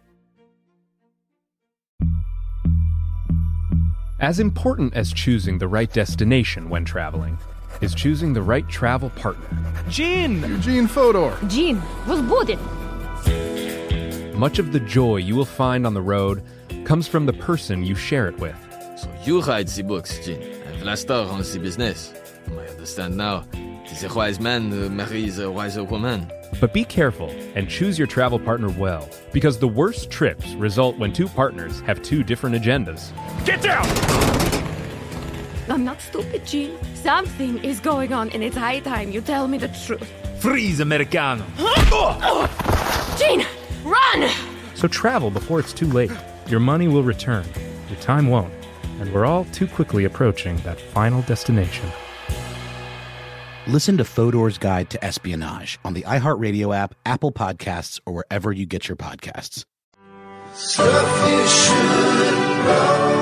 As important as choosing the right destination when traveling is choosing the right travel partner. Gene! Eugene Fodor. Gene, возбудит. Much of the joy you will find on the road comes from the person you share it with. So you write the books, Gene, and Vlastar runs the business. I understand now. The wise man uh, marries a wiser woman. But be careful and choose your travel partner well, because the worst trips result when two partners have two different agendas. Get down! I'm not stupid, Gene. Something is going on, and it's high time you tell me the truth. Freeze, Americano. Gene, run! So travel before it's too late. Your money will return, your time won't, and we're all too quickly approaching that final destination. Listen to Fodor's Guide to Espionage on the iHeartRadio app, Apple Podcasts, or wherever you get your podcasts. Stuff you should know.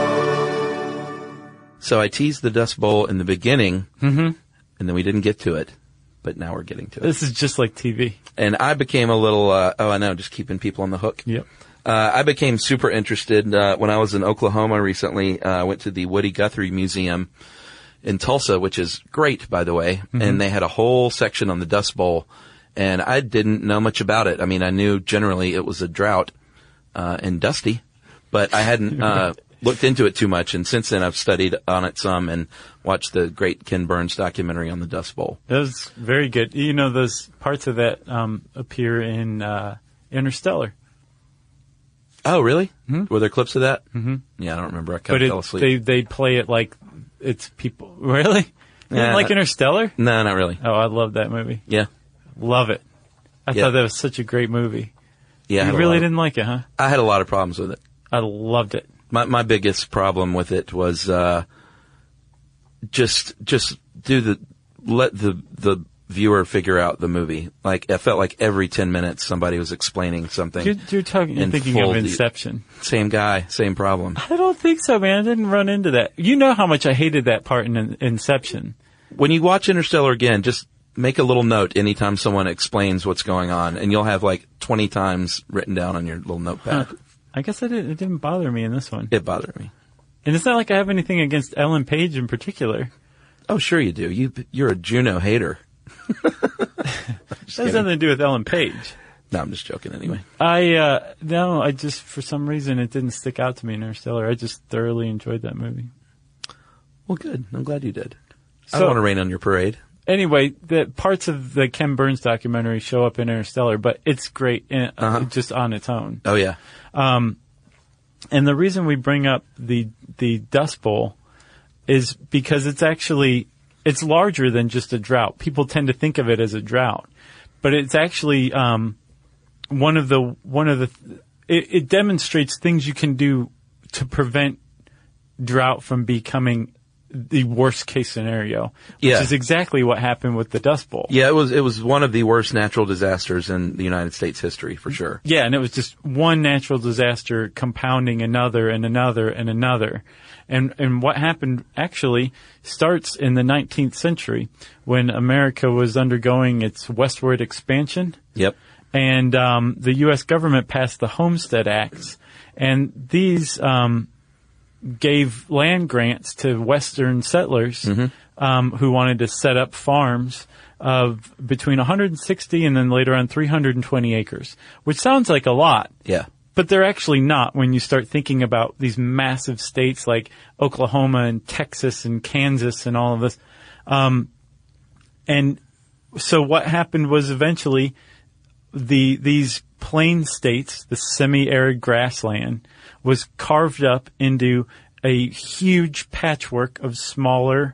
So I teased the Dust Bowl in the beginning, Mm-hmm. and then we didn't get to it. But now we're getting to it. This is just like T V. And I became a little, uh, oh, I know, just keeping people on the hook. Yep. Uh, I became super interested uh, when I was in Oklahoma recently. Uh, I went to the Woody Guthrie Museum in Tulsa, which is great, by the way. Mm-hmm. And they had a whole section on the Dust Bowl. And I didn't know much about it. I mean, I knew generally it was a drought uh, and dusty. But I hadn't uh, looked into it too much, and since then I've studied on it some and watched the great Ken Burns documentary on the Dust Bowl. That was very good. You know, those parts of that um, appear in uh, Interstellar. Oh, really? Mm-hmm. Were there clips of that? Mm-hmm. Yeah, I don't remember. I kind but of fell it, asleep. they they play it like it's people. Really? You Yeah, didn't like I- Interstellar? No, not really. Oh, I love that movie. Yeah. Love it. I Yeah. thought that was such a great movie. Yeah, I had You a really lot of- didn't like it, huh? I had a lot of problems with it. I loved it. My my biggest problem with it was uh, just just do the let the the viewer figure out the movie. Like I felt like every ten minutes somebody was explaining something. You're, you're talking. You're in thinking full of de- Inception. Same guy, same problem. I don't think so, man. I didn't run into that. You know how much I hated that part in In- Inception. When you watch Interstellar again, just make a little note anytime someone explains what's going on, and you'll have like twenty times written down on your little notepad. Huh. I guess I didn't, it didn't bother me in this one. It bothered me. And it's not like I have anything against Ellen Page in particular. Oh, sure you do. You you're a Juno hater. That has nothing to do with Ellen Page. No, I'm just joking anyway. I, uh, no, I just, for some reason, it didn't stick out to me in Interstellar. I just thoroughly enjoyed that movie. Well, good. I'm glad you did. So- I don't want to rain on your parade. Anyway, the parts of the Ken Burns documentary show up in Interstellar, but it's great in, Uh-huh. just on its own. Oh, yeah. Um, and the reason we bring up the the Dust Bowl is because it's actually it's larger than just a drought. People tend to think of it as a drought, but it's actually um, one of the one of the it, it demonstrates things you can do to prevent drought from becoming the worst case scenario, which Yeah. is exactly what happened with the Dust Bowl. Yeah, it was it was one of the worst natural disasters in the United States history, for sure. Yeah, and it was just one natural disaster compounding another and another and another. And and what happened actually starts in the nineteenth century when America was undergoing its westward expansion. Yep. And um, the U S government passed the Homestead Acts. And these um, gave land grants to Western settlers um, who wanted to set up farms of between one hundred sixty and then later on three hundred twenty acres, which sounds like a lot. Yeah. But they're actually not when you start thinking about these massive states like Oklahoma and Texas and Kansas and all of this. Um, and so what happened was eventually the these plain states, the semi-arid grassland, was carved up into a huge patchwork of smaller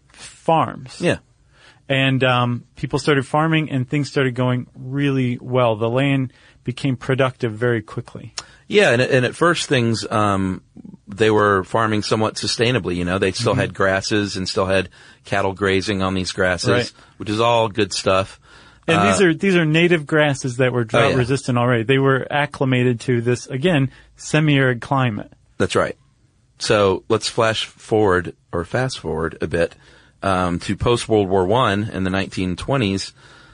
farms. Yeah. And um, people started farming, and things started going really well. The land became productive very quickly. Yeah, and, and at first things, um, they were farming somewhat sustainably, you know. They still Mhm. had grasses and still had cattle grazing on these grasses, Right. which is all good stuff. And Uh, these are these are native grasses that were drought Oh, yeah. resistant already. They were acclimated to this, again, semi-arid climate. That's right. So let's flash forward or fast forward a bit um, to post World War One in the nineteen twenties.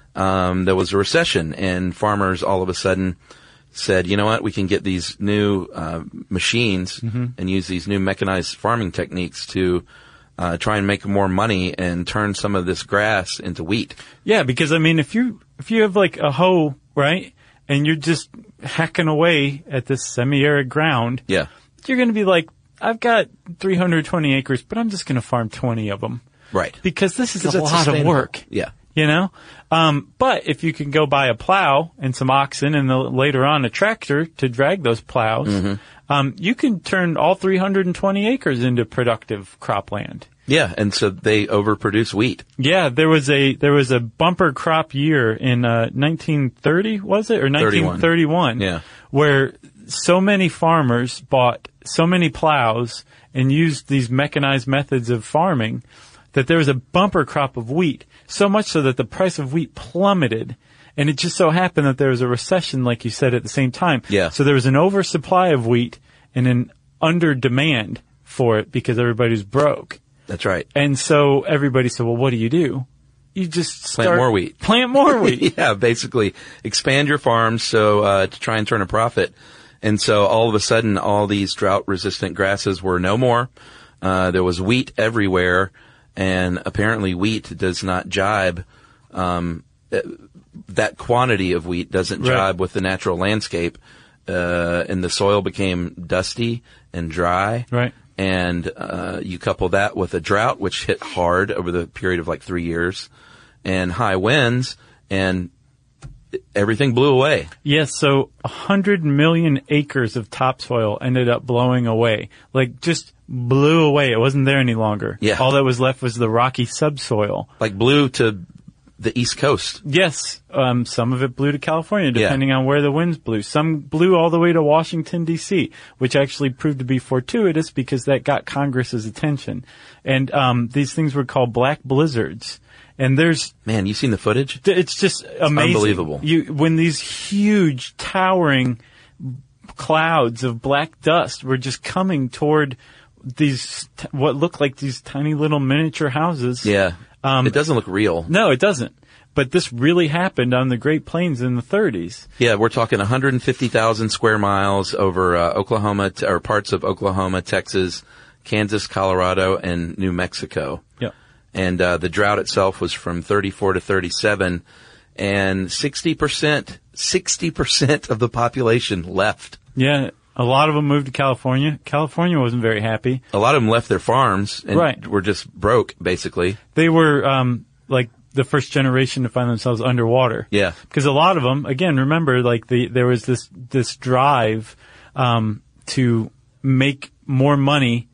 Um, there was a recession, and farmers all of a sudden said, "You know what? We can get these new uh, machines Mhm. and use these new mechanized farming techniques to uh, try and make more money and turn some of this grass into wheat." Yeah, because I mean, if you if you have like a hoe, right, and you're just hacking away at this semi-arid ground, Yeah. you're going to be like, I've got three hundred twenty acres, but I'm just going to farm twenty of them. Right. Because this is 'Cause a that's lot of sustainable. work. Yeah. You know? Um, but if you can go buy a plow and some oxen and the, later on a tractor to drag those plows, Mhm. um, you can turn all three hundred twenty acres into productive cropland. Yeah, and so they overproduce wheat. Yeah, there was a there was a bumper crop year in uh, nineteen thirty, was it, or nineteen thirty-one? Yeah. Where so many farmers bought so many plows and used these mechanized methods of farming that there was a bumper crop of wheat. So much so that the price of wheat plummeted, and it just so happened that there was a recession, like you said, at the same time. Yeah. So there was an oversupply of wheat and an under demand for it because everybody's broke. That's right. And so everybody said, well, what do you do? You just start... Plant more wheat. Plant more wheat. Yeah, basically expand your farms so uh, to try and turn a profit. And so all of a sudden, all these drought-resistant grasses were no more. Uh, there was wheat everywhere, and apparently wheat does not jibe. Um, uh, that quantity of wheat doesn't Right. jibe with the natural landscape, uh, and the soil became dusty and dry. Right. And uh, you couple that with a drought, which hit hard over the period of like three years, and high winds, and everything blew away. Yes, so one hundred million acres of topsoil ended up blowing away. Like, just blew away. It wasn't there any longer. Yeah. All that was left was the rocky subsoil. Like, blew to the East Coast. Yes. Um, some of it blew to California, depending yeah. on where the winds blew. Some blew all the way to Washington, D C, which actually proved to be fortuitous because that got Congress's attention. And um, these things were called black blizzards. And there's... Man, you seen the footage? It's just amazing. It's unbelievable. You, when these huge, towering clouds of black dust were just coming toward these, what looked like these tiny little miniature houses. Yeah. Um, it doesn't look real. No, it doesn't. But this really happened on the Great Plains in the thirties. Yeah, we're talking one hundred fifty thousand square miles over uh, Oklahoma, t- or parts of Oklahoma, Texas, Kansas, Colorado, and New Mexico. Yeah. And uh, the drought itself was from thirty-four to thirty-seven, and sixty percent, sixty percent of the population left. Yeah, a lot of them moved to California. California wasn't very happy. A lot of them left their farms and right. were just broke, basically. They were um, like the first generation to find themselves underwater. Yeah. Because a lot of them, again, remember, like the there was this this drive um, to make more money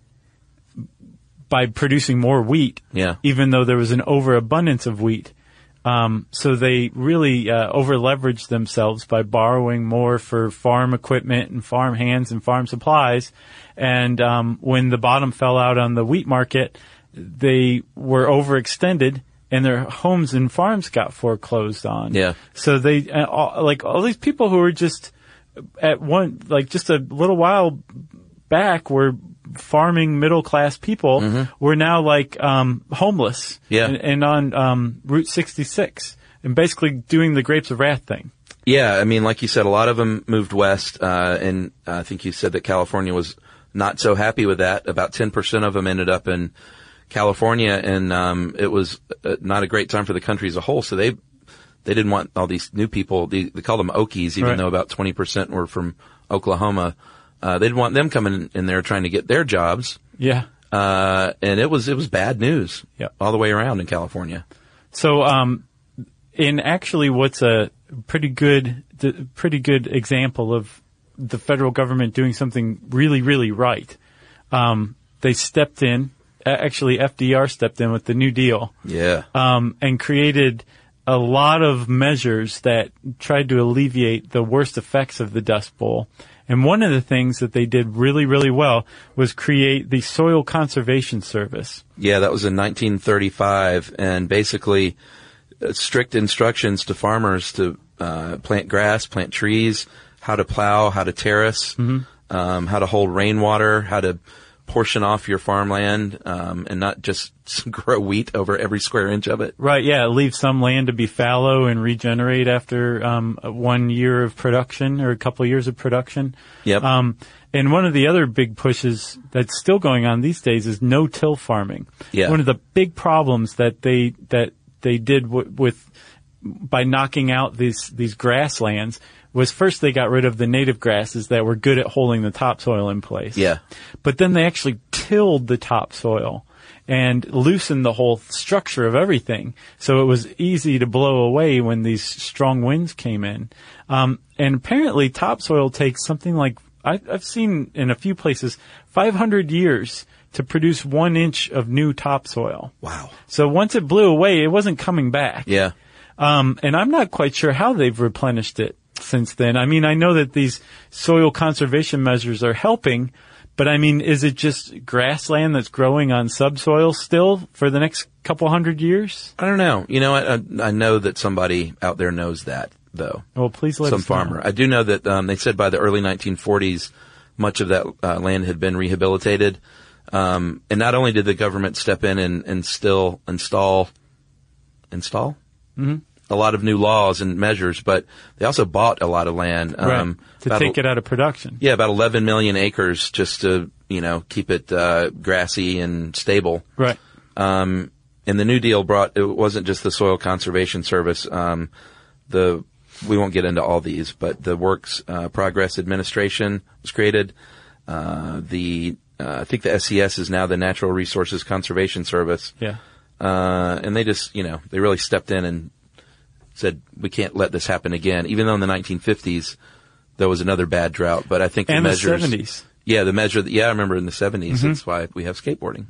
by producing more wheat, yeah. even though there was an overabundance of wheat. Um, so they really uh, over-leveraged themselves by borrowing more for farm equipment and farm hands and farm supplies. And um, when the bottom fell out on the wheat market, they were overextended and their homes and farms got foreclosed on. Yeah. So they, uh, all, like all these people who were just at one, like just a little while back were farming middle class people mm-hmm. were now like um homeless yeah. and, and on um Route sixty-six and basically doing the Grapes of Wrath thing. Yeah, I mean, like you said, a lot of them moved west, uh and I think you said that California was not so happy with that. About ten percent of them ended up in California, and um it was uh, not a great time for the country as a whole, so they they didn't want all these new people. They, they called them Okies, even right. though about twenty percent were from Oklahoma. Uh, they didn't want them coming in there trying to get their jobs. Yeah. Uh, and it was, it was bad news. Yeah. All the way around in California. So, um, in actually what's a pretty good, pretty good example of the federal government doing something really, really right, um, they stepped in, actually F D R stepped in with the New Deal. Yeah. Um, and created a lot of measures that tried to alleviate the worst effects of the Dust Bowl. And one of the things that they did really, really well was create the Soil Conservation Service. Yeah, that was in nineteen thirty-five, and basically uh, strict instructions to farmers to uh, plant grass, plant trees, how to plow, how to terrace, mm-hmm. um, how to hold rainwater, how to portion off your farmland, um, and not just grow wheat over every square inch of it. Right, yeah, leave some land to be fallow and regenerate after um, one year of production or a couple of years of production. Yep. Um, and one of the other big pushes that's still going on these days is no-till farming. Yeah. One of the big problems that they that they did w- with by knocking out these these grasslands was first they got rid of the native grasses that were good at holding the topsoil in place. Yeah. But then they actually tilled the topsoil and loosened the whole structure of everything. So it was easy to blow away when these strong winds came in. Um, and apparently topsoil takes something like, I've, I've seen in a few places, five hundred years to produce one inch of new topsoil. Wow. So once it blew away, it wasn't coming back. Yeah. Um, and I'm not quite sure how they've replenished it since then. I mean, I know that these soil conservation measures are helping, but I mean, is it just grassland that's growing on subsoil still for the next couple hundred years? I don't know. You know, I, I know that somebody out there knows that, though. Well, please let Some us know. farmer. I do know that um, they said by the early nineteen forties, much of that uh, land had been rehabilitated. Um, and not only did the government step in and, and still install, install? Mm-hmm. a lot of new laws and measures, but they also bought a lot of land. Right. Um, to take it out of production. Yeah, about eleven million acres just to, you know, keep it, uh, grassy and stable. Right. Um, and the New Deal brought, it wasn't just the Soil Conservation Service, um, the, we won't get into all these, but the Works, uh, Progress Administration was created. Uh, the uh, I think the S C S is now the Natural Resources Conservation Service. Yeah. Uh, and they just, you know, they really stepped in and said, we can't let this happen again. Even though in the nineteen fifties, there was another bad drought. But I think the and measures. the seventies. Yeah, the measure. Yeah, I remember in the seventies. Mm-hmm. That's why we have skateboarding.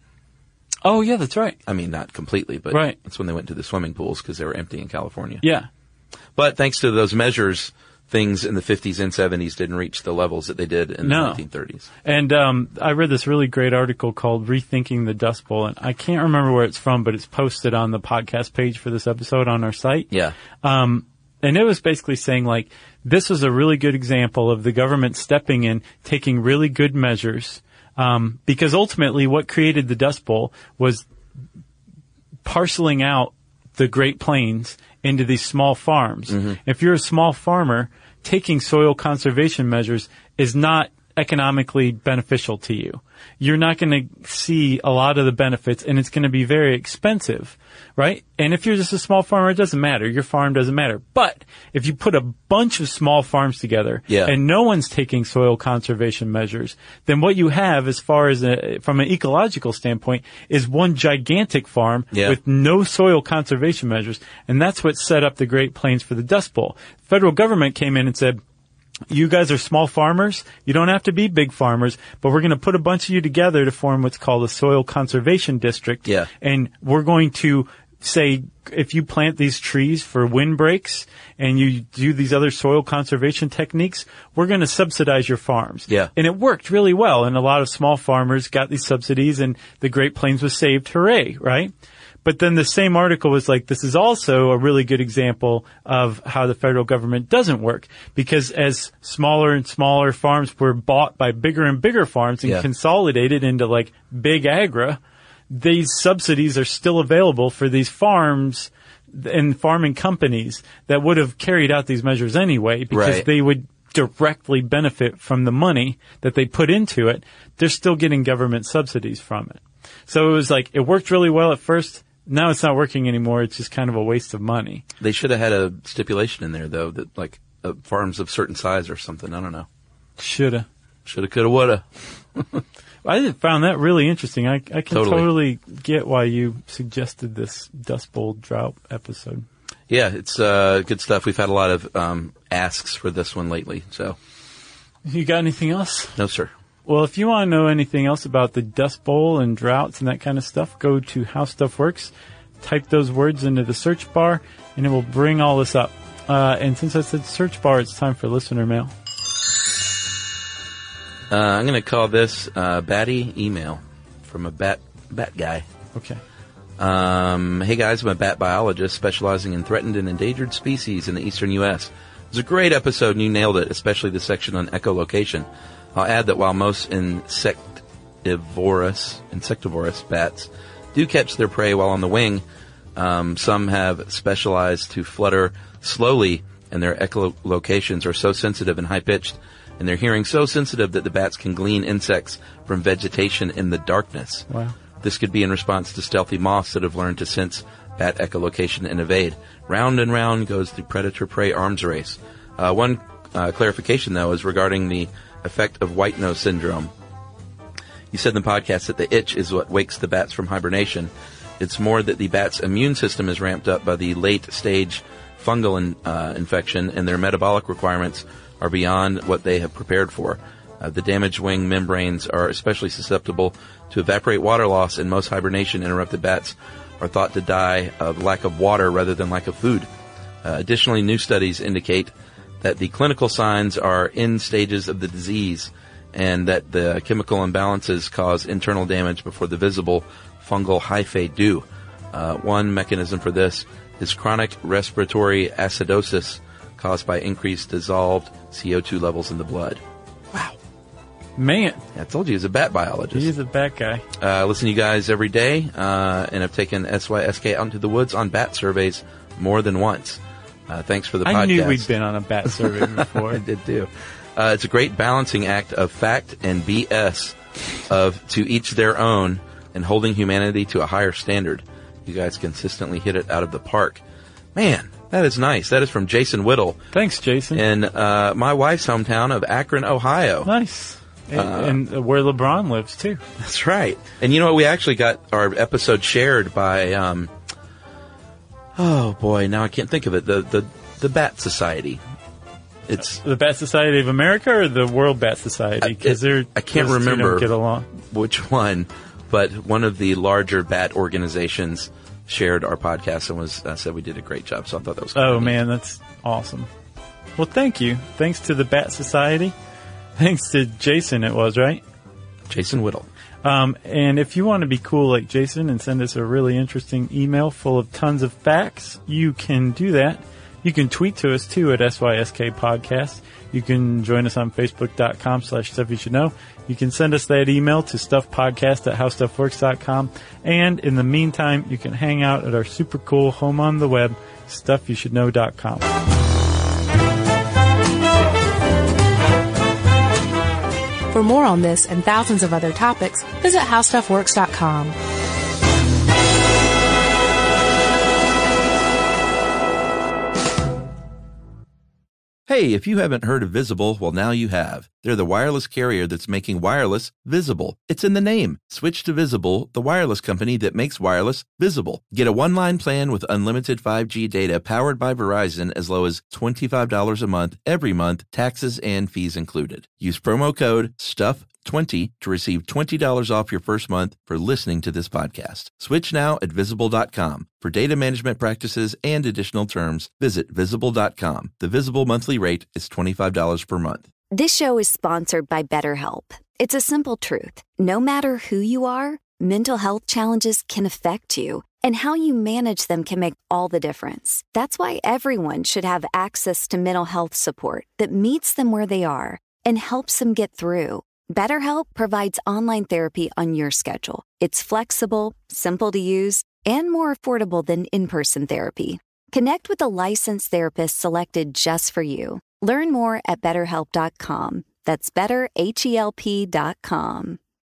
Oh, yeah, that's right. I mean, not completely, but right. That's when they went to the swimming pools because they were empty in California. Yeah. But thanks to those measures, things in the fifties and seventies didn't reach the levels that they did in no. the nineteen thirties. And um, I read this really great article called Rethinking the Dust Bowl, and I can't remember where it's from, but it's posted on the podcast page for this episode on our site. Yeah. Um, and it was basically saying, like, this was a really good example of the government stepping in, taking really good measures, um, because ultimately what created the Dust Bowl was parceling out the Great Plains into these small farms. Mm-hmm. If you're a small farmer, taking soil conservation measures is not economically beneficial to you. You're not going to see a lot of the benefits, and it's going to be very expensive, right? And if you're just a small farmer, it doesn't matter. Your farm doesn't matter. But if you put a bunch of small farms together yeah. and no one's taking soil conservation measures, then what you have as far as a, from an ecological standpoint is one gigantic farm yeah. with no soil conservation measures. And that's what set up the Great Plains for the Dust Bowl. The federal government came in and said, you guys are small farmers. You don't have to be big farmers, but we're going to put a bunch of you together to form what's called a soil conservation district. Yeah. And we're going to say, if you plant these trees for windbreaks and you do these other soil conservation techniques, we're going to subsidize your farms. Yeah. And it worked really well. And a lot of small farmers got these subsidies and the Great Plains was saved. Hooray, right? But then the same article was like, this is also a really good example of how the federal government doesn't work. Because as smaller and smaller farms were bought by bigger and bigger farms and yeah. consolidated into like big agra, these subsidies are still available for these farms and farming companies that would have carried out these measures anyway because right. they would directly benefit from the money that they put into it. They're still getting government subsidies from it. So it was like, it worked really well at first. Now it's not working anymore. It's just kind of a waste of money. They should have had a stipulation in there, though, that like uh, farms of certain size or something. I don't know. Shoulda. Shoulda, coulda, woulda. I found that really interesting. I, I can totally. totally get why you suggested this Dust Bowl drought episode. Yeah, it's uh, good stuff. We've had a lot of um, asks for this one lately. So, you got anything else? No, sir. Well, if you want to know anything else about the Dust Bowl and droughts and that kind of stuff, go to How Stuff Works, type those words into the search bar, and it will bring all this up. Uh, and since I said search bar, it's time for listener mail. Uh, I'm going to call this uh, Batty Email from a bat bat guy. Okay. Um, hey, guys, I'm a bat biologist specializing in threatened and endangered species in the eastern U S It was a great episode, and you nailed it, especially the section on echolocation. I'll add that while most insectivorous, insectivorous bats do catch their prey while on the wing, um, some have specialized to flutter slowly, and their echolocations are so sensitive and high-pitched, and their hearing so sensitive that the bats can glean insects from vegetation in the darkness. Wow. This could be in response to stealthy moths that have learned to sense bat echolocation and evade. Round and round goes the predator-prey arms race. Uh, one uh, clarification, though, is regarding the effect of white nose syndrome. You said in the podcast that the itch is what wakes the bats from hibernation. It's more that the bat's immune system is ramped up by the late stage fungal in, uh, infection, and their metabolic requirements are beyond what they have prepared for. Uh, the damaged wing membranes are especially susceptible to evaporate water loss, and most hibernation interrupted bats are thought to die of lack of water rather than lack of food. Uh, additionally, new studies indicate that the clinical signs are end stages of the disease, and that the chemical imbalances cause internal damage before the visible fungal hyphae do. Uh, one mechanism for this is chronic respiratory acidosis caused by increased dissolved C O two levels in the blood. Wow. Man. I told you he's a bat biologist. He's a bat guy. Uh, listen to you guys every day, uh, and have taken S Y S K out into the woods on bat surveys more than once. Uh, thanks for the I podcast. I knew we'd been on a bat survey before. I did too. Uh, it's a great balancing act of fact and B S, of to each their own, and holding humanity to a higher standard. You guys consistently hit it out of the park. Man, that is nice. That is from Jason Whittle. Thanks, Jason. In uh, my wife's hometown of Akron, Ohio. Nice. And, Uh, and where LeBron lives, too. That's right. And you know what? We actually got our episode shared by, um, oh boy, now I can't think of it. The, the, the Bat Society. It's the Bat Society of America or the World Bat Society? Because they're I can't those two remember don't get along. which one, but one of the larger bat organizations shared our podcast and was uh, said we did a great job. So I thought that was kind Oh of neat. man, that's awesome. Well, thank you. Thanks to the Bat Society. Thanks to Jason, it was, right? Jason Whittle. Um, and if you want to be cool like Jason and send us a really interesting email full of tons of facts, you can do that. You can tweet to us, too, at S Y S K Podcast. You can join us on Facebook.com slash Stuff You Should Know. You can send us that email to stuffpodcast at howstuffworks dot com. And in the meantime, you can hang out at our super cool home on the web, stuff you should know dot com. For more on this and thousands of other topics, visit how stuff works dot com. Hey, if you haven't heard of Visible, well, now you have. They're the wireless carrier that's making wireless visible. It's in the name. Switch to Visible, the wireless company that makes wireless visible. Get a one-line plan with unlimited five G data powered by Verizon as low as twenty-five dollars a month, every month, taxes and fees included. Use promo code stuff twenty to receive twenty dollars off your first month for listening to this podcast. Switch now at visible dot com. For data management practices and additional terms, visit visible dot com. The Visible monthly rate is twenty-five dollars per month. This show is sponsored by BetterHelp. It's a simple truth. No matter who you are, mental health challenges can affect you, and how you manage them can make all the difference. That's why everyone should have access to mental health support that meets them where they are and helps them get through. BetterHelp provides online therapy on your schedule. It's flexible, simple to use, and more affordable than in-person therapy. Connect with a licensed therapist selected just for you. Learn more at better help dot com. That's better H E L P dot com.